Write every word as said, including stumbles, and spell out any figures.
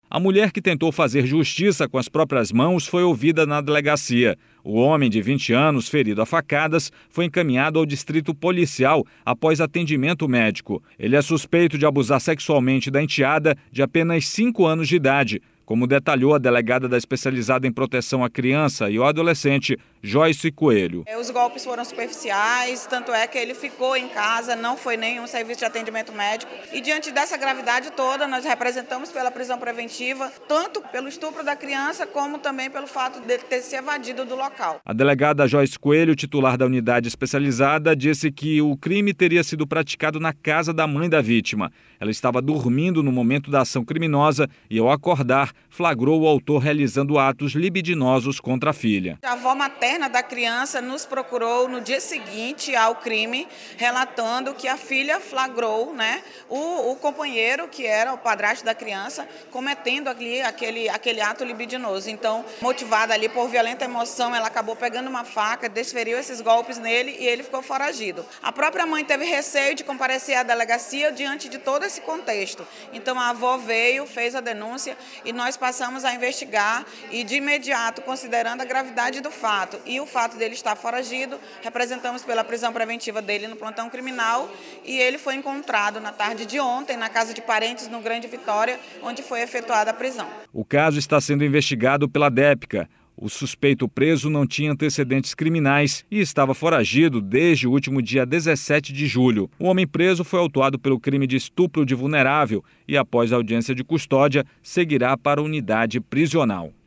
A mulher que tentou fazer justiça com as próprias mãos foi ouvida na delegacia. O homem de vinte anos, ferido a facadas, foi encaminhado ao distrito policial após atendimento médico. Ele é suspeito de abusar sexualmente da enteada de apenas cinco anos de idade, como detalhou a delegada da especializada em proteção à criança e ao adolescente, Joyce Coelho. Os golpes foram superficiais, tanto é que ele ficou em casa, não foi nenhum serviço de atendimento médico. E diante dessa gravidade toda, nós representamos pela prisão preventiva, tanto pelo estupro da criança, como também pelo fato de ter se evadido do local. A delegada Joyce Coelho, titular da unidade especializada, disse que o crime teria sido praticado na casa da mãe da vítima. Ela estava dormindo no momento da ação criminosa e, ao acordar, flagrou o autor realizando atos libidinosos contra a filha. A avó materna da criança nos procurou no dia seguinte ao crime, relatando que a filha flagrou, né, o, o companheiro, que era o padrasto da criança, cometendo ali aquele, aquele ato libidinoso. Então, motivada ali por violenta emoção, ela acabou pegando uma faca, desferiu esses golpes nele e ele ficou foragido. A própria mãe teve receio de comparecer à delegacia diante de todo esse contexto. Então, a avó veio, fez a denúncia e nós passamos a investigar e, de imediato, considerando a gravidade do fato e o fato dele estar foragido, representamos pela prisão preventiva dele no plantão criminal e ele foi encontrado na tarde de ontem na casa de parentes no Grande Vitória, onde foi efetuada a prisão. O caso está sendo investigado pela DEPCA. O suspeito preso não tinha antecedentes criminais e estava foragido desde o último dia dezessete de julho. O homem preso foi autuado pelo crime de estupro de vulnerável e, após a audiência de custódia, seguirá para a unidade prisional.